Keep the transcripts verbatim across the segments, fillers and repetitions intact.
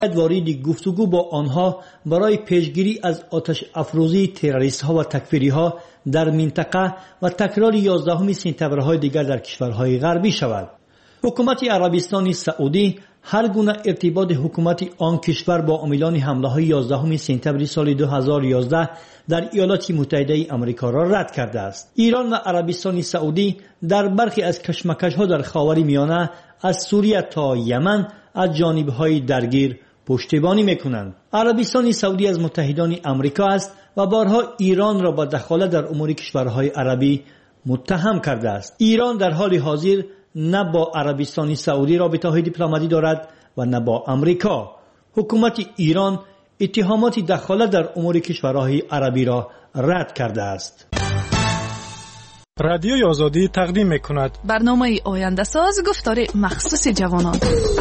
وارد گفتگو با آنها برای پیشگیری از آتش افروزی تروریست ها و تکفیری ها در منطقه و تکرار یازدهم سپتامبرهای دیگر در کشورهای غربی شود. حکومت عربستان سعودی هر گونه ارتباط حکومت آن کشور با عاملان حمله های یازدهم سپتامبر سال دو هزار و یازده در ایالات متحده آمریکا را رد کرده است. ایران و عربستان سعودی در برخی از کشمکش ها در خاور میانه از سوریه تا یمن از جانب های درگیر پشتیبانی میکنند. عربستان سعودی از متحدان آمریکا است و بارها ایران را با دخالت در امور کشورهای عربی متهم کرده است. ایران در حال حاضر نه با عربستان سعودی رابطه‌های دیپلماتیکی دارد و نه با آمریکا. حکومت ایران اتهامات دخالت در امور کشورهای عربی را رد کرده است. رادیوی آزادی تقدیم می‌کند برنامه آینده ساز گفتار مخصوص جوانان.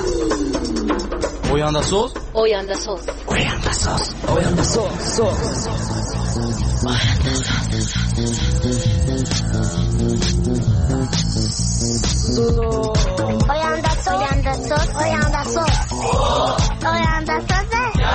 آینده ساز آینده ساز آینده ساز آینده ساز آینده ساز آینده ساز آینده ساز آینده ساز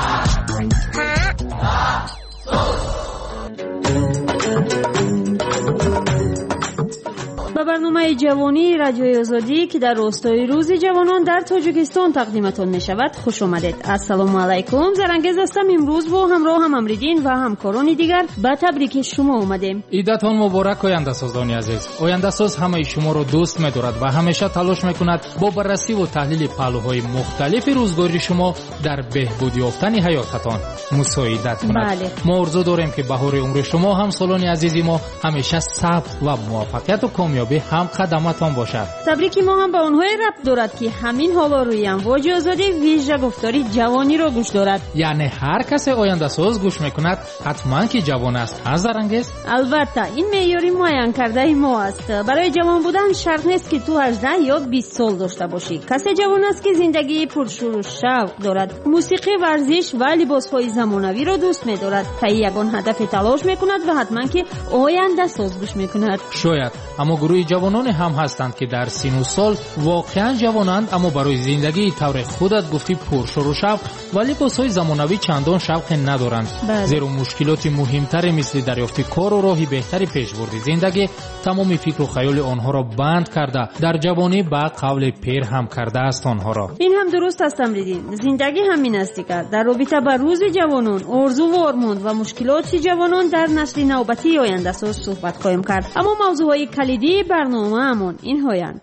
با برنامه جوانی رادیوی آزادی که در راستای روز جوانان در تاجیکستان تقدیمتان می شود خوش آمدید. السلام علیکم. زرانگیز هستم. امروز با همراه هم امریدین و همکاران دیگر با تبریک شما اومدیم. عیدتان مبارک آینده سازان عزیز. آینده ساز همه شما را دوست می دارد و همیشه تلاش می کند با بررسی و تحلیل پهلوهای مختلف روزگاری شما در بهبود یافتن حیاتتان مساعدت کند. بله. ما آرزو داریم که بهار عمر شما هم سالان عزیزی ما همیشه صبر و موفقیت و کامیابی هم قدمتان باشد. تبریکی ما هم به آنهای ربط دارد که همین حالا روی امواج آزادی ویژه گفتاری جوانی را گوش دارد. یعنی هر کسی آینده ساز گوش میکند حتما که جوان است. هزارانگیز البته این معیاری معین کرده ما است. برای جوان بودن شرط نیست که تو هجده یا بیست سال داشته باشی. کسی جوان است که زندگی پرشور و شوق دارد، موسیقی، ورزش و لباسهای زمانوی را دوست می‌دارد. تا یگان هدف تلاش میکند و حتما که آینده ساز گوش میکند. شاید اما گروه جوانان هم هستند که در سن و سال واقعا جوانند اما برای زندگی طور خودت گفتی پرشور و شوق و لباسهای زمانوی چندان شوق ندارند. بله. زیرا مشکلات مهمتر مثل دریافت کار و راهی بهتری پیشبرد زندگی تمام فکر و خیال آنها را بند کرده در جوانی با قول پیر هم کرده است آنها را. این هم درست است امریدین. زندگی همین است دیگر. در رابطه با روز جوانان، آرزو و آرمان و مشکلات جوانان در نسل نوبتی آینده ساز صحبت خواهیم کرد. اما موضوعهای کلیدی برنامه همون این هایند.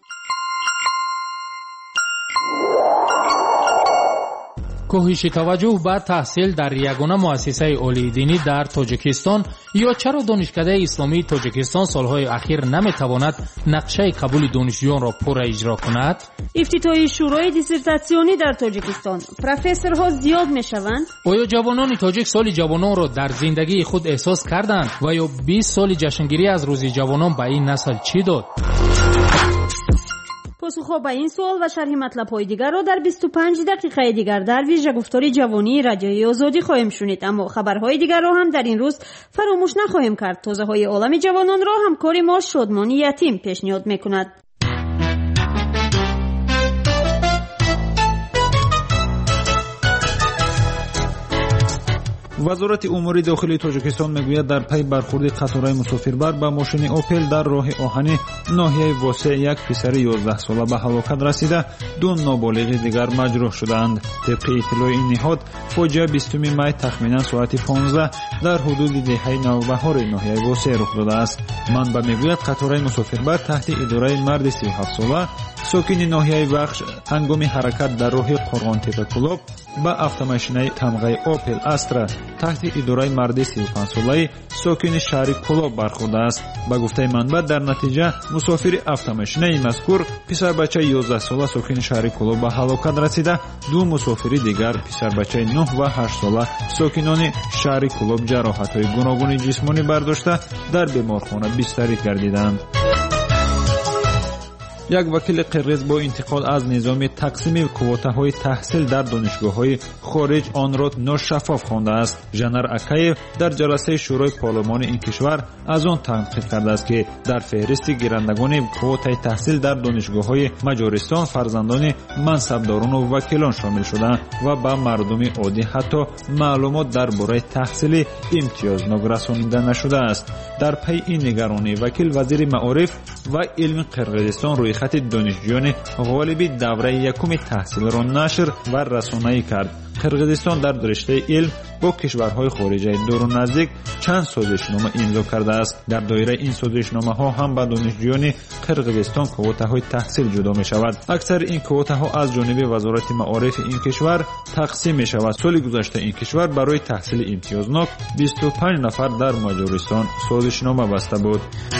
کاهش توجه به تحصیل در یگانه مؤسسه عالی دینی در تاجیکستان یا چرا دانشکده اسلامی تاجیکستان سالهای اخیر نمیتواند نقشه قبول دانشجویان را پر اجرا کند؟ افتتاحی شورای دیسرتاسیونی در تاجیکستان، پروفسورها زیاد میشوند؟ آیا جوانان تاجیک سال جوانان را در زندگی خود احساس کردند و یا بیست سال جشنگیری از روز جوانان به این نسل چی داد؟ پاسخ به این سوال و شرح مطلب‌های دیگر را در بیست و پنج دقیقه دیگر در ویژه گفتاری جوانی رادیوی آزادی خواهیم شنید. اما خبرهای دیگر را هم در این روز فراموش نخواهیم کرد. تازه‌های عالم جوانان را همکار ما شادمان یتیم پیشنهاد می‌کند. وزارت امور داخلی تاجیکستان میگوید در پی برخورد قطارهای مسافربر با ماشین اوپل در راه آهنی ناحیه واسع یک پسر یازده ساله به هلاکت رسیده، دو نابالغ دیگر مجروح شدند. طبق اطلاع این نهاد فاجعه بیستم می تخمینا ساعت پانزده در حدود دهه نوبهار ناحیه واسع رخ داده است. منبع میگوید قطارهای مسافربر تحت اداره مرد سی و هفت ساله ساکن ناحیه بخش هنگام حرکت در راه قرغان تپه کلوب با автомашинаи тамғаи Opel Astra تحت اداره مرد سی و پنج ساله ساکن شهر کلوب برخورده است. با گفته منبع در نتیجه مسافر автомашинаи مذکور پسر بچه یازده ساله ساکن شهر کلوب به هلاکت رسیده، دو مسافر دیگر پسر بچه نه و هشت ساله ساکنان شهر کلوب جراحت‌های گوناگون جسمانی برداشته در بیمارخانه بستری گردیدند. یک وکیل قرغیز با انتقاد از نظام تقسیم квотаҳои таҳсил дар донишгоҳҳои хориҷ онро ношаффоф хонда аст. Жанар Акаев дар ҷаласаи шӯрои парлумонии ин кишвар аз он танқид кардааст, ки дар феҳристи гирандагони квотаи таҳсил дар донишгоҳҳои Маҷористон фарзандони мансабдорону вакилон шомил шуданд ва ба мардуми оддӣ ҳатто маълумот дар бораи таҳсили имтиёзнок расонида нашудааст. дар пайи ин нигаронӣ вакил вазири маориф ва илми Қирғизистон рӯйхати донишҷӯёни ғолиби давраи якуми таҳсилро нашр ва расонаӣ кард. Қирғизистон дар риштаи илм бо кишварҳои хориҷаи дуру наздик чанд созишнома имзо кардааст. Дар доираи ин созишномаҳо ҳам ба донишҷӯёни Қирғизистон квотаҳои таҳсил ҷудо мешавад. аксари ин квотаҳо аз ҷониби вазорати маорифи ин кишвар тақсим мешавад. соли гузашта ин кишвар барои таҳсили имтиёзнок бисту панҷ нафар дар Маҷористон созишнома баста буд.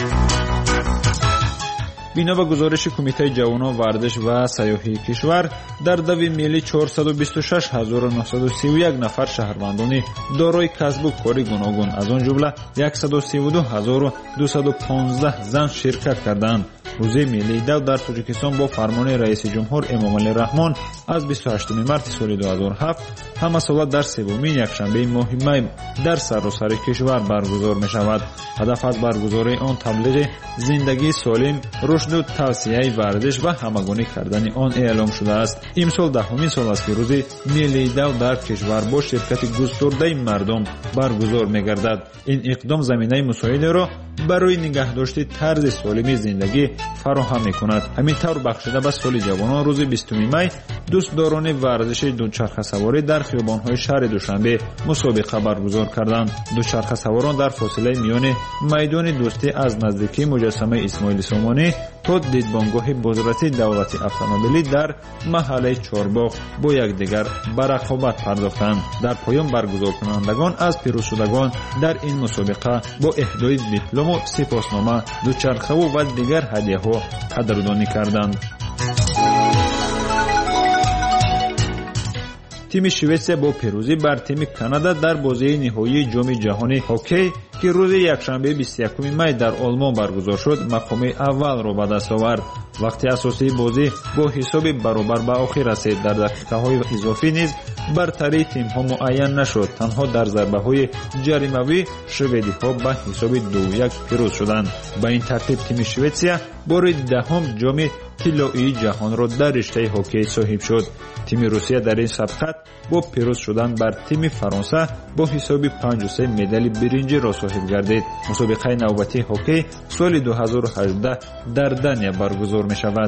бино ба гузориши Кумитаи ҷавонон, варзиш ва сайёҳии кишвар, дар дави милли чорсаду бисту шаш ҳазору нӯҳсаду сию як нафар шаҳрвандони дорои касбу кори гуногун, аз он ҷумла яксаду сиву ду ҳазору дусаду понздаҳ зан ширкат карданд. рӯзи миллии дав дар Тоҷикистон бо фармони раиси ҷумҳур Эмомалӣ Раҳмон аз бисту ҳаштуми марти соли ду ҳазору ҳафт ҳамасола дар севумин якшанбаи моҳи май дар саросари кишвар баргузор мешавад. ҳадаф аз баргузории он таблиғи зиндагии солим, рушду тавсияи варзиш ва ҳамагунӣ кардани он эълом шудааст. имсол даҳумин сол аст ки рӯзи миллии дав дар кишвар бо ширкати густурдаи мардум баргузор мегардад. ин иқдом заминаи мусоидеро барои нигаҳдошти тарзи солими зиндагӣ фароҳам мекунад. ҳамин тавр бахшида ба соли ҷавонон рӯзи бистуми май дӯстдорони варзиши дучархасаворӣ дар хиёбонҳои шаҳри Душанбе мусобиқа баргузор карданд. дучархасаворон дар фосилаи миёни майдони дӯстӣ аз наздикии муҷассамаи Исмоили Сомонӣ то дидбонгоҳи бузратии давлати автомобилӣ дар маҳаллаи Чорбоғ бо якдигар ба рақобат пардохтанд. дар поён баргузоркунандагон аз пирӯзшудагон дар ин мусобиқа бо эҳдои диплому сипоснома, дучархаву ва дигар ҳадияҳо қадрдонӣ карданд. тими Шветсия бо пирӯзӣ бар тими Канада дар бозии ниҳоии ҷоми ҷаҳони ҳоккей, ки рӯзи якшанбе бисту якуми май дар Олмон баргузор шуд, мақоми аввалро ба даст овард. вақти асосии бозӣ бо ҳисоби баробар ба охир расид. дар дақиқаҳои изофӣ низ бартарии тимҳо муайян нашуд. танҳо дар зарбаҳои ҷаримавӣ шведиҳо ба ҳисоби ду як пирӯз шуданд. ба ин тартиб тими Шветсия бори даҳум ҷоми тиллоии ҷаҳонро дар риштаи ҳоккей соҳиб шуд. тими Русия дар ин сабқат бо пирӯз шудан бар тими Фаронса бо ҳисоби панҷу се медали биринҷиро соҳиб гардид. мусобиқаи навбатии ҳоккей соли ду ҳазору ҳаждаҳ дар Дания баргузор мешавад.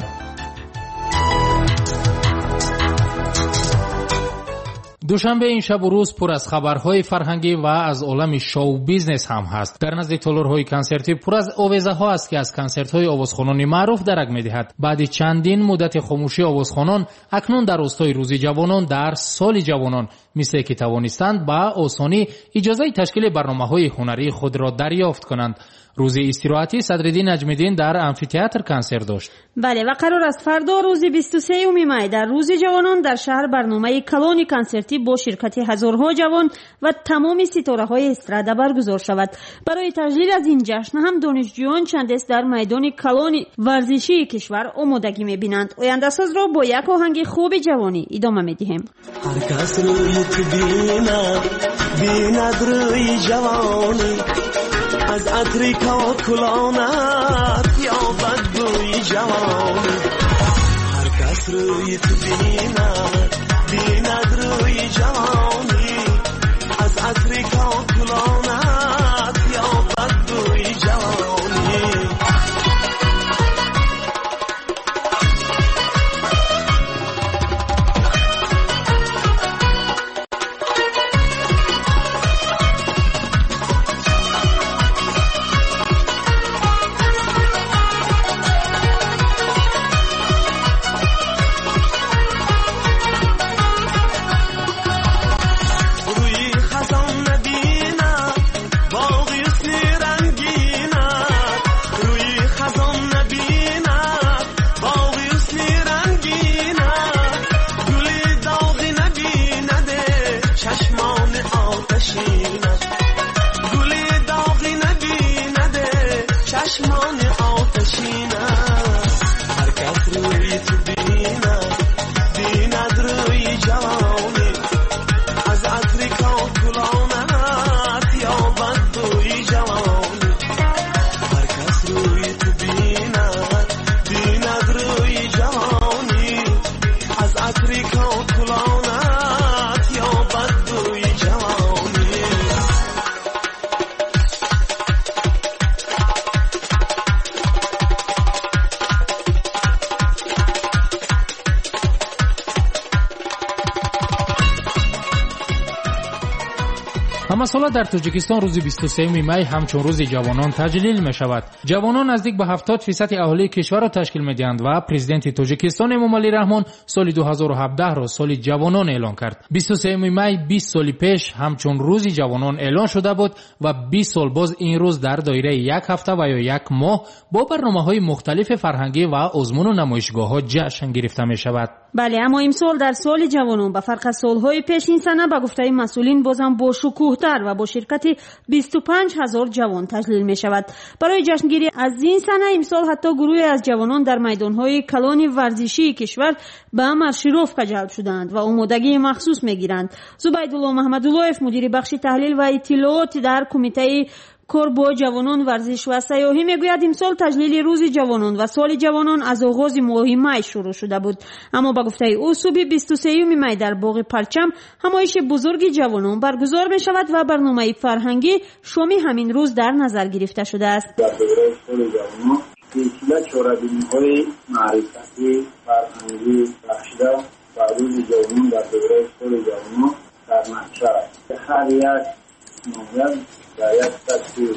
душанбе ин шабу рӯз пур аз хабарҳои фарҳангӣ ва аз олами шоу бизнес ҳам ҳаст. дар назди толорҳои консертӣ пур аз овезаҳо аст, ки аз консертҳои овозхонони маъруф дарак медиҳад. баъди чандин муддати хомӯшии овозхонон, акнун дар ростои рӯзи ҷавонон дар соли ҷавонон мисле ки тавонистанд ба осонӣ иҷозаи ташкили барномаҳои ҳунарии худро дарёфт конанд. рӯзи истироҳатӣ Садриддин Наҷмиддин дар амфитеатр консерт дошт. бале ва қарор аст фардо рӯзи бисту сеюми май дар рӯзи ҷавонон дар шаҳр барномаи калони консертӣ бо ширкати ҳазорҳо ҷавон ва тамоми ситораҳои эстрада баргузор шавад. барои таҷлил аз ин ҷашн ҳам донишҷӯён чандест дар майдони калони варзишии кишвар омодагӣ мебинанд. ояндасозро бо як оҳанги хуби ҷавонӣ идома медиҳем. ҳар кас рӯи ту бинад бинад рӯи ҷавонӣ از عطری کاکلانت یا بدبوی جوانی هر کس روی تو بیند بیند روی جوانی از عطری کاکلانت یا بدبوی جوانی همه ساله در تاجیکستان روز بیست و سوم می همچون روز جوانان تجلیل می شود. جوانان نزدیک به هفتاد درصد اهالی کشور را تشکیل می دهند و پرزیدنت تاجیکستان امامعلی رحمان سال دو هزار و هفده را سال جوانان اعلان کرد. بیست و سوم می بیست سال پیش همچون روز جوانان اعلان شده بود و بیست سال باز این روز در دایره یک هفته و یا یک ماه با برنامه‌های مختلف فرهنگی و آزمون و نمایشگاه‌ها جشن گرفته می شود. بله، اما امسال در سال جوانان به فرق از سالهای پیش این سنه به گفته مسئولین بازم با شکوه‌تر و با شرکت بیست و پنج هزار جوان تجلیل می شود. برای جشنگیری از این سنه امسال حتی گروهی از جوانان در میدانهای کلان ورزشی کشور به مارشیروفکا جلب شدند و آمادگی مخصوص می گیرند. زبیدالله محمداللهیف مدیر بخش تحلیل و اطلاعات در کمیته کار با جوانان ورزش و سیاحی میگوید امسال تجلیل روز جوانان و سال جوانان از آغاز ماه می شروع شده بود، اما با گفته او صبح بیست و سوم می در باغ پرچم همایش بزرگ جوانان برگزار می شود و برنامه فرهنگی شامی همین روز در نظر گرفته شده است. در دوره سال جوانان سلسله چهاربینی‌های معرفتی فرهنگی بخشیده و روز جوانان در دوره سال جوانان در نقشه است. هر یک نوعیت در یک تصویر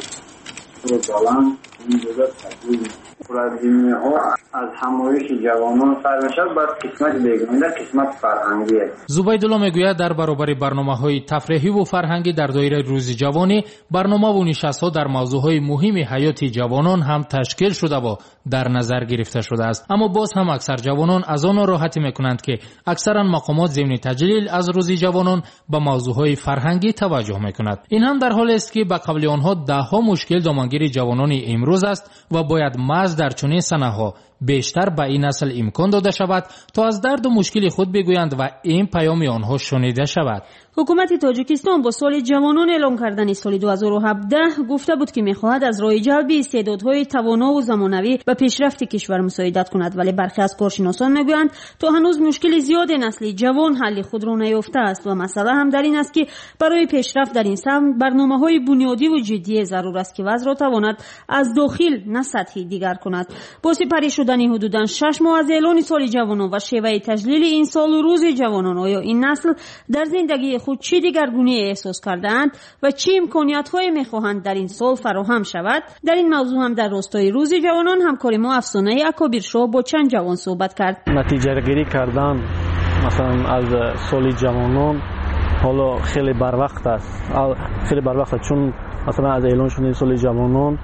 رو بالان این جدا تصویر پرادینی ها از همایش جوانان سر میشد بعد قسمت دیگه قسمت فرهنگی است. زبیدالله میگوید در برابر برنامه‌های تفریحی و فرهنگی در دایره روز جوانی برنامه و نشست‌ها در موضوعهای مهم حیات جوانان هم تشکیل شده و در نظر گرفته شده است، اما باز هم اکثر جوانان از آن راحتی میکنند که اکثرا مقامات ضمن تجلیل از روز جوانان به موضوعهای فرهنگی توجه میکند. این هم در حالی است که به قبل آنها ده ها مشکل دامنگیر جوانان امروز است و باید محض در چنین سنه‌ها بیشتر به این نسل امکان داده شود تا از درد و مشکل خود بگویند و این پیام آنها شنیده شود. حکومت تاجیکستان با سال جوانان اعلام کردن سال دو هزار و هفده گفته بود که می‌خواهد از راه جلب استعدادهای توانا و زمانوی و پیشرفت کشور مساعدت کند، ولی برخی از کارشناسان میگویند تا هنوز مشکل زیاد نسل جوان حل خود را نیافته است و مسئله هم در این است که برای پیشرفت در این سمت برنامه‌های بنیادی و جدی ضرور است که وضع را تواند از داخل نه سطحی دیگر کند. با سپری شدن حدوداً شش ماه از اعلان سال جوانان و شیوه تجلیل این سال و روز جوانان، آیا این نسل در زندگی خود چی دیگرگونی احساس کردند و چه امکانیت‌هایی می‌خواهند در این سال فراهم شود؟ در این موضوع هم در راستای روز جوانان همکار ما افسانه اکابر شاه با چند جوان صحبت کرد. نتیجه گیری کردن مثلا از سال جوانان حالا خیلی بر وقت است، خیلی بر وقت است، چون مثلا از اعلان شدن سال جوانان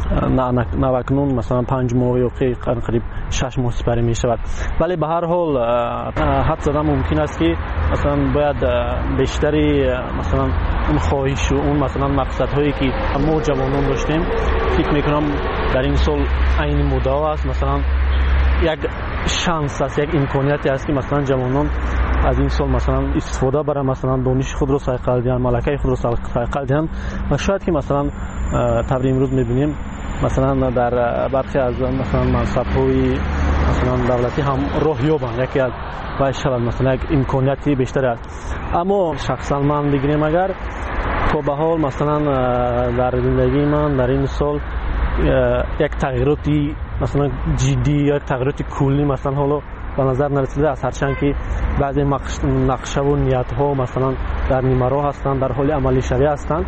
نوکنون مثلا پنج ماه یا قریب شش ماه سپری می شود، ولی به هر حال حد زدن ممکن است که مثلا باید بیشتری مثلا اون خواهش و اون مثلا مقصد هایی که ما جوانان داشتیم فکر میکنم در این سال عین مدعا است، مثلا یک شانس است، یک امکانیتی است که مثلا جوانان از این سال مثلا استفاده برای مثلا دانش خود رو صقل دهند، ملکه خود رو صقل دهند و شاید که مثلا طبعا امروز میبینیم مثلا در برخی از مثلا منصب‌های مثلا دولتی هم راه یابند، یکی از باید شود مثلا یک امکانیتی بیشتر است. اما شخصا من بگیریم اگر تا به حال مثلا در زندگی من در این سال یک تغییراتی مثلا جدی یا تغییرات کلی مثلا حالا به نظر نرسیده است، هرچند که بعضی نقشه و نیت ها مثلا در نیمه راه هستند، در حال عملی شوی هستند.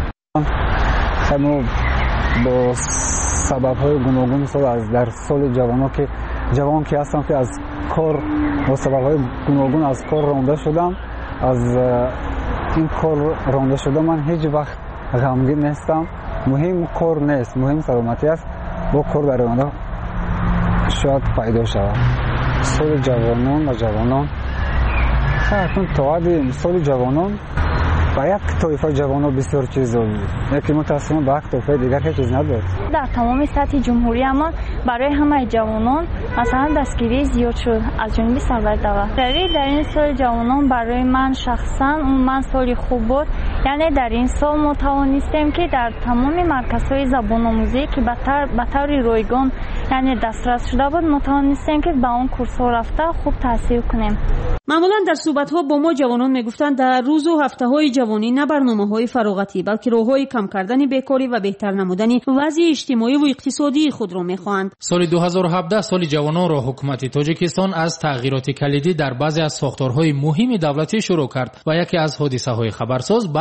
ما با سبب های گوناگون سال از در سال جوانان که جوان که هستم که از کار با سبب های گوناگون از کار رانده شدم، از این کار رانده شدم من هیچ وقت غمگین نیستم. مهم کار نیست، مهم سلامتی است. با کار در آینده شاید پیدا شود. سال جوانان و جوانان خیلی توعد سال جوانان با یک طایفه جوانان بسیار چیز دارد، یکی متاسفانه با یک طایفه دیگر هیچ چیز ندارد. در تمام سطح جمهوری اما برای همه جوانان مثلا دستگیری زیاد شد از جانب سرور دولت. در این سال جوانان برای من شخصا اون من سالی خوب بود، یعنی در این سال ما توانستیم که در تمام مرکزهای زبان آموزی که به طور رایگان یعنی دسترس شده بود ما توانستیم که به اون کورس‌ها رفته خوب تحصیل کنیم. معمولا در صحبت‌ها با ما جوانان میگفتند در روز و هفته‌های جوانی نه برنامه‌های فراغتی بلکه راه‌های کم کردن بیکاری و بهتر نمودن وضع اجتماعی و اقتصادی خود را می‌خواهند. سال دو هزار و هفده سال جوانان را حکومت تاجیکستان از تغییرات کلیدی در بعضی از ساختارهای مهم دولتی شروع کرد و یکی از حادثه‌های خبرساز بر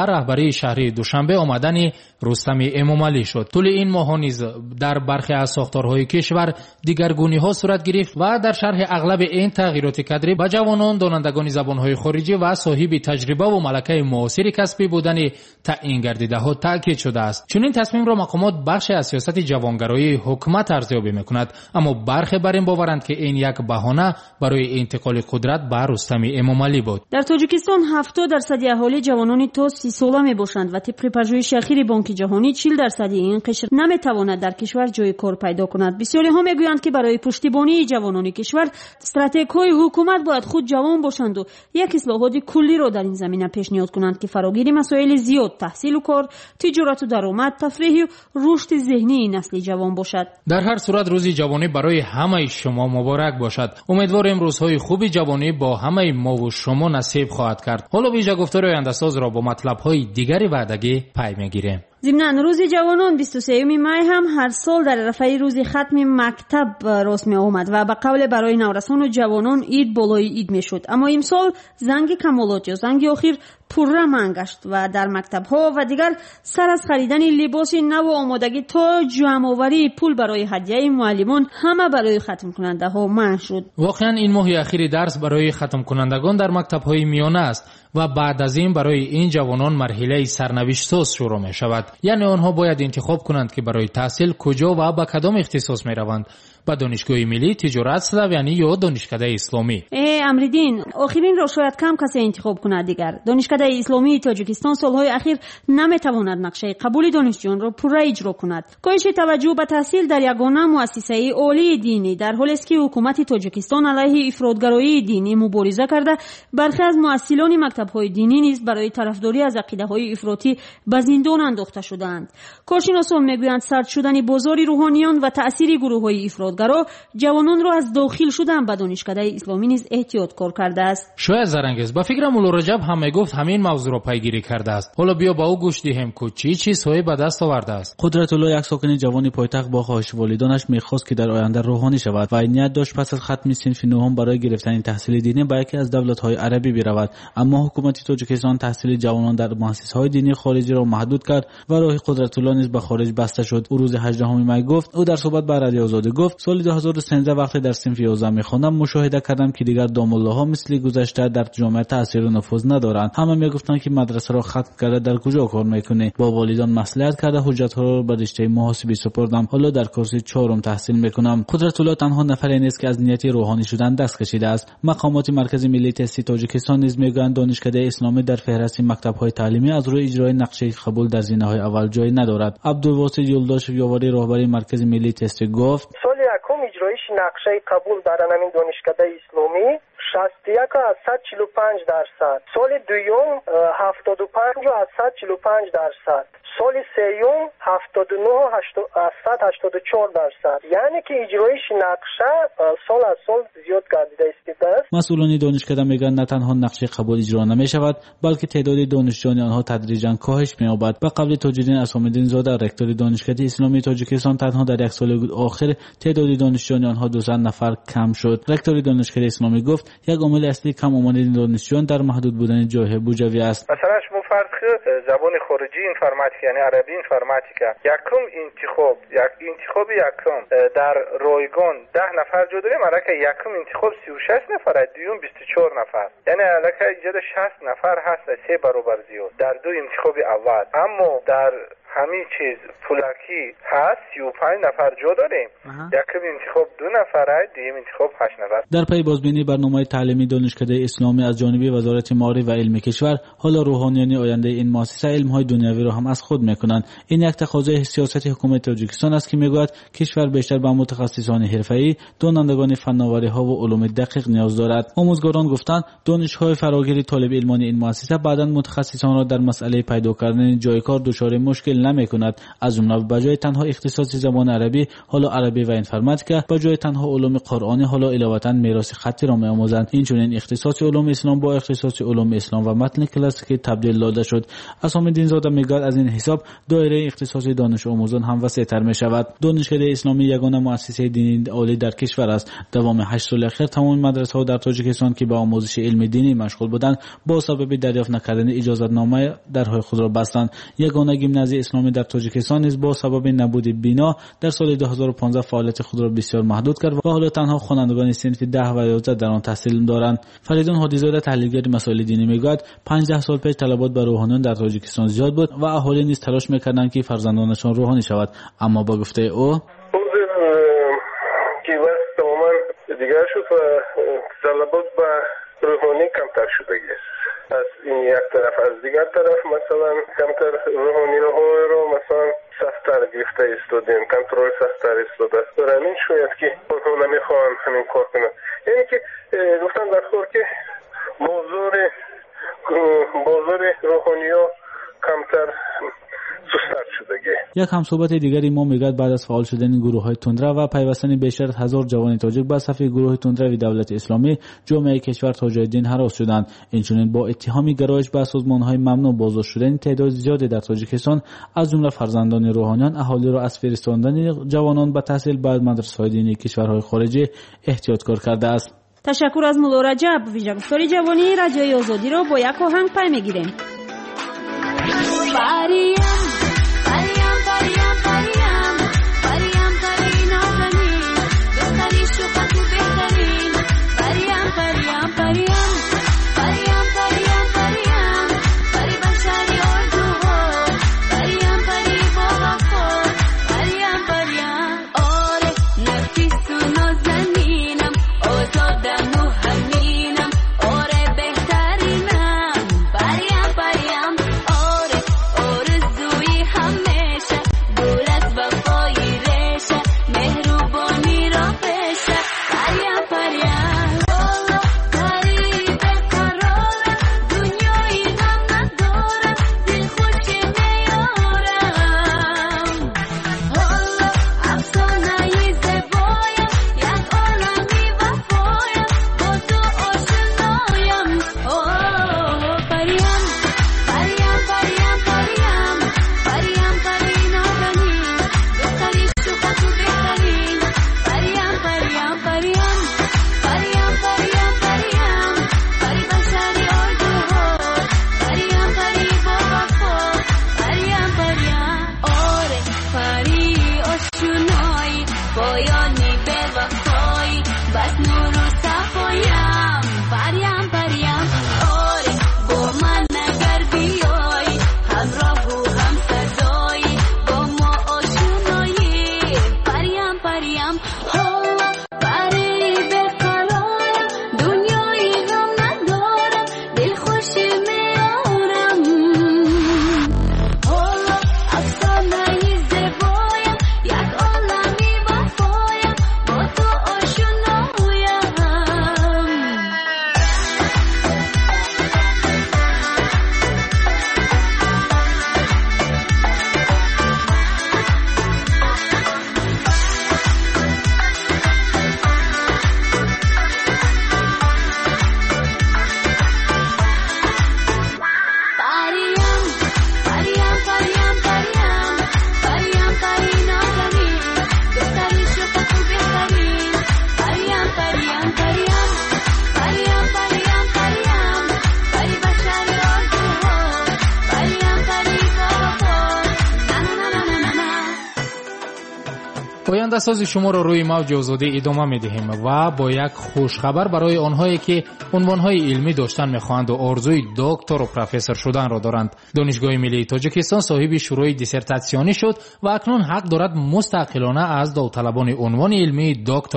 رهبری شهری دوشنبه آمدن رستم امامعلی شد. طول این ماه نیز در برخی از ساختارهای کشور دیگرگونی‌ها صورت گرفت و در شرح اغلب این تغییرات کادری به جوانان دانندگان زبان‌های خارجی و صاحب تجربه و ملکه معاصر کسبی بودن تعیین گردیده‌ها تاکید شده است. چنین تصمیم را مقامات بخش از سیاست جوانگرایی حکومت ارزیابی می‌کند، اما برخی بر این باورند که این یک بهانه برای انتقال قدرت به رستم امامعلی بود. در تاجیکستان هفتاد درصد اهالی جوانان تا سی ساله میباشند و طبق پژوهش اخیر بانک جهانی چهل درصد این قشر نمیتواند در کشور جای کار پیدا کند. بسیاری ها میگویند که برای پشتیبانی جوانان کشور استراتژی‌های حکومت باید خود جوان باشند و یک اصلاحات کلی را در این زمینه پیشنهاد کنند که فراگیر مسائل زیاد، تحصیل و کار، تجارت و درآمد، تفریح و رشد ذهنی نسل جوان باشد. در هر صورت روزی جوانی برای همه شما مبارک باشد. امیدواریم روزهای خوبی جوانی با همه ما و شما نصیب خواهد کرد. حالا ویژه گفتار آینده‌ساز را با مطلب‌های دیگری وعدگی پی می‌گیریم. ضمناً روز جوانان بیست و سوم می هم هر سال در عرفه روز ختم مکتب راست می آمد و به قول برای نورسان و جوانان عید بالای عید می شد. اما امسال زنگ کمالات یا زنگ آخر پررنگ گشت و در مکتب ها و دیگر سر از خریدن لباس نو و آمادگی تا جمع آوری پول برای هدیه معلمان همه برای ختم کننده ها منع شد. واقعا این ماه اخیر درس برای ختم کنندگان در مکتب های میانه است و بعد از این برای این جوانان مرحله سرنوشت ساز شروع می شود. یعنی آنها باید انتخاب کنند که برای تحصیل کجا و به کدام اختصاص می روند. با دانشگاه ملی، تجارت سلویانی یا دانشکده اسلامی. ای امریدین، آخرین را شاید کم کسی انتخاب کند دیگر. دانشکده اسلامی تاجیکستان سالهای اخیر نمیتواند نقشه قبول دانشجویان را پوره اجرا کند. کاهش توجه به تحصیل در یگانه مؤسسه عالی دینی در حالی است که حکومت تاجیکستان علیه افراطگرایی دینی مبارزه کرده، برخی از مؤسسان مکتب‌های دینی نیز برای طرفداری از عقیده‌های افراطی به زندان انداخته شدند. کارشناسان میگویند سرد شدن بازار روحانیان و تأثیر گروه‌های افراطگرا جوانان را از داخل شدن به دانشکده اسلامی نیز احتیاط کار کرده است. شاید زرنگز به فکر مولا رجب هم میگفت همین موضوع را پیگیری کرده است. حالا بیا با او گوش دهیم که چی چیزهایی به دست آورده است. قدرت الله یک ساکن جوان پایتخت با خواهش والدانش میخواست که در آینده روحانی شود و نیت داشت پس از ختم صنف نهم برای گرفتن تحصیل دینی به یکی از دولت‌های عربی برود، اما حکومت تاجیکستان تحصیل جوانان در مؤسسه‌های دینی خارجی را محدود کرد و راه قدرت الله نیز به خارج بسته شد. او روز هجدهم می گفت، او در صحبت با رادیو آزادی گفت سال دو هزار و سیزده وقتی در صنف یازده می‌خواندم مشاهده کردم که دیگر دام‌الله‌ها مثل گذشته در جامعه تأثیر و نفوذ ندارند. همه میگفتند که مدرسه را ختم کرده در کجا کار میکنه. با والدان مصلحت کرده حجت‌ها را به رشته محاسبی سپردم. حالا در کورس چهارم تحصیل میکنم. قدرت الله تنها نفری نیست که از نیت روحانی شدن دست کشیده است. مقامات مرکز ملی تست تاجیکستان نیز میگویند دانشکده اسلامی در فهرست مکتب‌های تعلیمی از روی اجرای نقشه قبول در زینه‌های اول جای ندارد. عبدالواسط یلداش یاوری راهبر مرکز ملی تست گفت سال یکم اجرایش نقشه قبول در همین دانشکده اسلامی شصت و یک از صد و چهل و پنج درصد، سال دوم هفتاد و پنج از صد و چهل و پنج درصد، سال سوم هفتاد و نه از صد و هشتاد و چهار درصد. یعنی که اجرایش نقشه سال از سال زیاد گردیده است. مسئولان دانشکده میگن نه تنها نقشه قبول اجرا نمیشود بلکه تعداد دانشجویان آنها تدریجا کاهش می‌یابد. به قول تاج‌الدین اسام‌الدین زاده رکتور دانشکده اسلامی تاجیکستان تنها در یک سال آخر تعداد دانشجویان آنها دویست نفر کم شد. رکتور دانشکده اسلامی گفت یک عامل اصلی کم آمدن دانشجویان در محدود بودن جای بودجوی است. مثلا شما فرض زبان خارجی انفرماتیک یعنی عربی انفرماتیکا یکم انتخاب یک انتخاب یکم در رایگان ده نفر جا داریم، البته یکم انتخاب سی و شش نفر، دوم بیست و چهار نفر، یعنی البته ایجاد شصت نفر هست، سه برابر زیاد در دو انتخاب اول. اما در همین چیز پولکی هست سی و پنج نفر جا داریم، یکم انتخاب دو نفره، دوم انتخاب هشت نفر. در پی بازبینی برنامه تعلیمی دانشکده اسلامی از جانب وزارت معارف و علم کشور، حالا روحانیان آینده این مؤسسه علم‌های دنیوی را هم از خود می‌کنند. این یک تقاضای سیاست حکومت تاجیکستان است که می‌گوید کشور بیشتر به متخصصان حرفه‌ای، دانندگان فناوری‌ها و علوم دقیق نیاز دارد. آموزگاران گفتند دانشگاه فراگیر طالب علمان این مؤسسه بعداً متخصصان را در مسئله پیدا کردن جای کار دچار مشکل تحصیل نمیکند. از جمله به جای تنها اختصاص زبان عربی حالا عربی و انفرماتیکا، به جای تنها علوم قرآنی حالا علاوه میراث خطی را می‌آموزند. این چنین اختصاص علوم اسلام با اختصاص علوم اسلام و متن کلاسیک تبدیل داده شد. اسام دینزاده میگوید از این حساب دایره اختصاص دانش آموزان هم وسیع‌تر می‌شود. دانشکده اسلامی یگانه مؤسسه دینی عالی در کشور است. دوام هشت سال اخیر تمام مدرسه‌ها در تاجیکستان که به آموزش علم دینی مشغول بودند با سبب دریافت نکردن اجازه‌نامه درهای خود را بستند. یگانه گیمنازی اسلامی در تاجیکستان نیز با سبب نبود بینا در سال دو هزار و پانزده فعالیت خود را بسیار محدود کرد و حالا تنها خوانندگان صنف ده و یازده در آن تحصیل دارند. فریدون هادیزاده تحلیلگر مسائل دینی میگوید پانزده سال پیش طلبات به روحانیون در تاجیکستان زیاد بود و اهالی نیز تلاش میکردند که فرزندانشان روحانی شود، اما با گفته او دیگر شد و طلبات به روحانی کمتر شده است. از این یک طرف، از دیگر طرف مثلا کمتر روحانی رو مثلا سخت‌تر گرفته ایستادیم، کنترل سخت‌تر ایستاده است. برای همین شاید که اونها نمیخوان همین کار کنند. یعنی که گفتن در خور که بازار بازار روحانی ها کمتر سست‌تر شدگی. یک همصحبت دیگری ما میگوید بعد از فعال شدن گروه‌های تندرو و پیوستن بیشتر از هزار جوان تاجیک به صف گروه تندروی دولت اسلامی، جامعه کشور تا جای دین هراس شدند. اینچنین با اتهام گرایش به سازمان‌های ممنوع بازداشت شدن تعداد زیادی در تاجیکستان از جمله فرزندان روحانیان اهالی را از فرستاندن جوانان به تحصیل به مدرسه‌های دینی کشورهای خارجی احتیاط کار کرده است. تشکر از مولا رجب. ویژگفتاری جوانی رادیوی آزادی را با یک آهنگ پی میگیریم. پایان ساز شما را روی موج آزادی ادامه می‌دهیم و با یک خوش خبر برای آنهایی که عنوان‌های علمی داشتن می‌خواهند و آرزوی دکتر و پروفسور شدن را دارند. دانشگاه ملی تاجیکستان صاحب شروع دیسرتاسیونی شد و اکنون حق دارد مستقلانه از داوطلبان عنوان علمی دکتر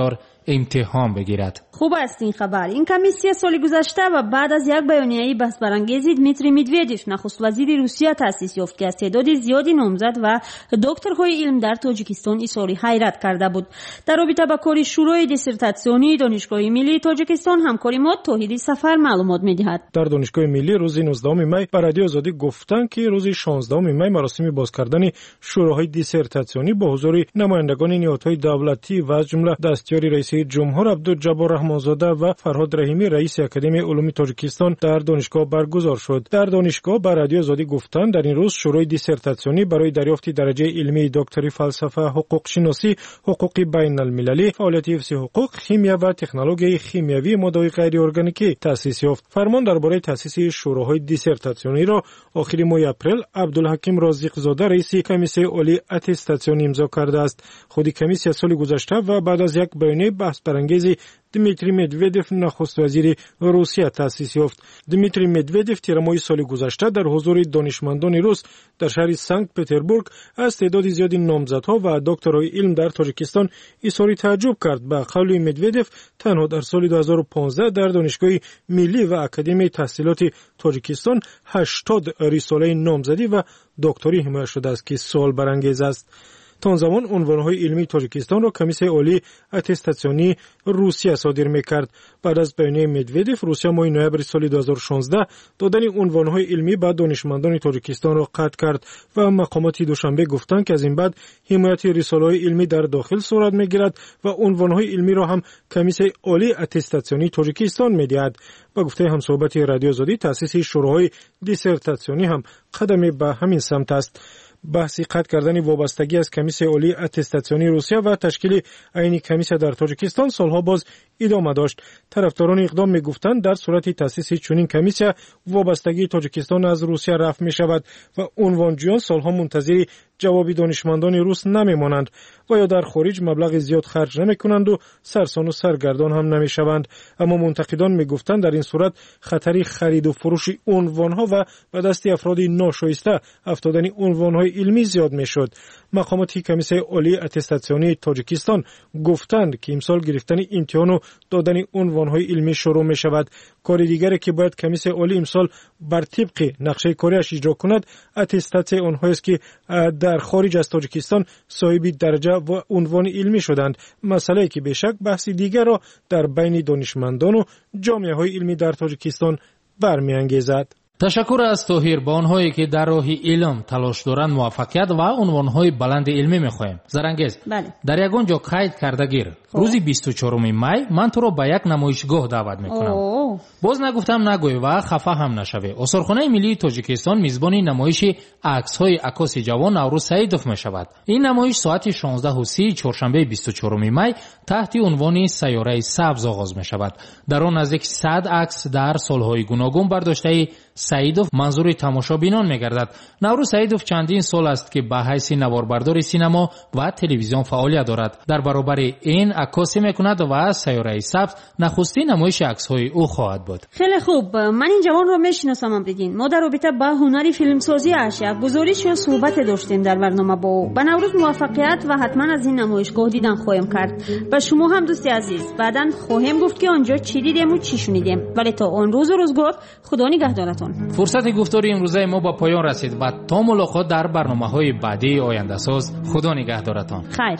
امتحان بگیرد. خوب است این خبر. این کمیسیون سال گذشته و بعد از یک بیانیه بحث برانگیز دمیتری مدودیف نخست وزیر روسیه تأسیس یافت که از تعداد زیادی نامزد و دکترهای علم در تاجیکستان اظهار حیرت کرده بود. در رابطه با کار شورای دیسرتاسیونی دانشگاه ملی تاجیکستان همکاری ما توحید سفر معلومات می‌دهد. در دانشگاه ملی روز نوزدهم می به رادیو آزادی گفتند که روز شانزدهم می مراسم باز کردن شوراهای دیسرتاسیونی با حضور نمایندگان نهادهای دولتی و از جمله دستیار رئیس جمهور عبدالجبار رحمانزاده و فرهاد رحیمی رئیس اکادمی علوم تاجیکستان در دانشگاه برگزار شد. در دانشگاه به رادیو آزادی گفتند در این روز شورای دیسرتاسیونی برای دریافت درجه علمی دکتری فلسفه، حقوق شناسی، حقوق بین المللی، فعالیت حفظ حقوق، شیمیا و تکنولوژی شیمیایی ماده‌های غیر ارگانیکی تأسیس یافت. فرمان درباره تأسیس شوراهای دیسرتاسیونی را آخر ماه اپریل عبدالحکیم رازق زاده رئیس کمیسیون عالی اتستاسیون امضا کرده است. خود کمیسیون سال گذشته و بعد از یک بیانیه بحث برانگیز دمیتری مدودیف نخست وزیر روسیه تأسیس یافت. دمیتری مدودیف تیر ماه سال گذشته در حضور دانشمندان روس در شهر سنت پتربورگ از تعداد زیادی نامزدها و دکترای علم در تاجیکستان اظهار تعجب کرد. به قول مدودیف تنها در سال دو هزار و پانزده در دانشگاه ملی و اکادمی تحصیلات تاجیکستان هشتاد رساله نامزدی و دکتری حمایت شده است که سوال برانگیز است. تا آن زمان عنوانهای علمی تاجیکستان را کمیسیون عالی اتستاسیونی روسیه صادر می‌کرد. بعد از بیانیه مدودیف روسیه ماه نوامبر سال دو هزار و شانزده دادن عنوانهای علمی به دانشمندان تاجیکستان را قطع کرد و مقامات دوشنبه گفتند که از این بعد حمایت رساله‌های علمی در داخل صورت می‌گیرد و عنوانهای علمی را هم کمیسیون عالی اتستاسیونی تاجیکستان می‌دهد. با گفته همصحبت رادیو آزادی تأسیس شوراهای دیسرتاسیونی هم قدمی به همین سمت است. بحثی قطع کردن وابستگی از کمیسیون عالی اتستاسیونی روسیه و تشکیل عین کمیسیون در تاجیکستان سالها باز ادامه داشت. طرفداران اقدام میگفتند در صورت تأسیس چنین کمیسیون وابستگی تاجیکستان از روسیه رفع می شود و عنوانجویان سالها منتظر جواب دانشمندان روس نمیمانند و یا در خارج مبلغ زیاد خرج نمی کنند و سرسان و سرگردان هم نمی شوند. اما منتقدان می گفتند در این صورت خطری خرید و فروش عنوانها و به دست افراد ناشایسته افتادن عنوانهای علمی زیاد می شد. مقامات کمیسیون عالی اتستاسیونی تاجیکستان گفتند که امسال گرفتن امتحان و دادن عنوانهای علمی شروع می شود. کار دیگری که باید کمیسیون عالی امسال بر طبق نقشه کاریش اجرا کند اتستات آنهایی است که در خارج از تاجیکستان صاحب درجه و عنوان علمی شدند. مسئله که به شک بحث دیگر را در بین دانشمندان و جامعه های علمی در تاجیکستان برمیانگیزد. تشکر از توهیر با آنهایی که در راه علم تلاش دارند موفقیت و عنوانهای بلند علمی میخواهیم. زرنگیز بله. در یگان جا قید کرده گیر روزی بیست و چهارم می من تو را به یک نمایشگاه دعوت میکنم. اوه. باز نگفتم نگوی و خفه هم نشوی. آثارخانه ملی تاجیکستان میزبان نمایش عکس‌های عکاس جوان نوروز سعیدوف میشود. این نمایش ساعت شانزده و سی چهارشنبه بیست و چهارم می تحت عنوان سیاره سبز آغاز میشود. در آن نزدیک صد عکس در سالهای گوناگون برداشته سعیدوف منظور تماشابینان میگردد. نوروز سعیدوف چندین سال است که به حیث نواربردار سینما و تلویزیون فعالیت دارد. در برابر این عکاسی میکند و سیاره سبز نخستین نمایش عکس‌های او خواهد بود. خیلی خوب، من این جوان رو میشناسم. بگین ما در رابطه با هنری فیلمسازی اش یک گزارش یا صحبت داشتیم در برنامه با او. به نوروز موفقیت و حتما از این نمایشگاه دیدن خواهیم کرد. و شما هم دوستی عزیز بعداً خواهیم گفت که آنجا چی دیدیم و چی شنیدیم. ولی تا اون روز و روزگار خدا نگهدارتون. فرصت گفتاری امروزه ما با پایان رسید و تا ملاقات در برنامه‌های بعدی آینده ساز خدا نگهدارتون. خیر.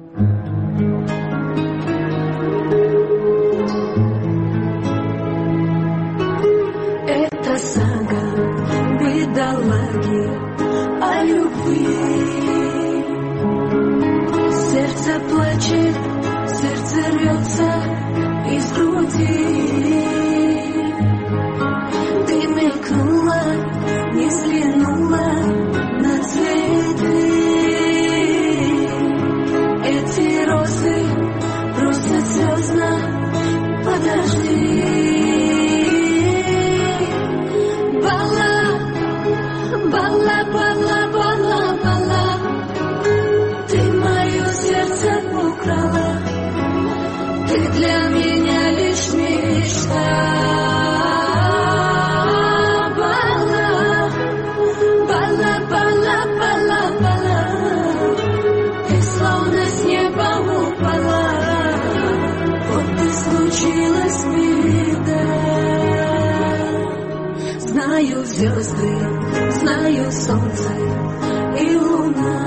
Это сага бедолаги о любви. Сердце плачет, сердце рвется из груди. Ты мелькнула, не взглянула на цветы. Эти розы просят слезно, подожди. Бала, бала, бала, бала, бала. Ты мое сердце украла. Ты для меня лишь мечта. Бала, бала, бала, бала, бала. Ты словно с неба упала. звезды, знаю солнце и луна.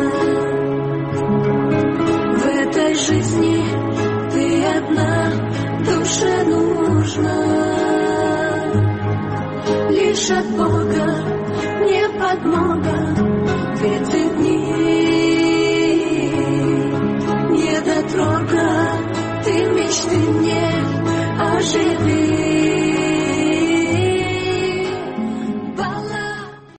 В этой жизни ты одна, душе нужна. Лишь от Бога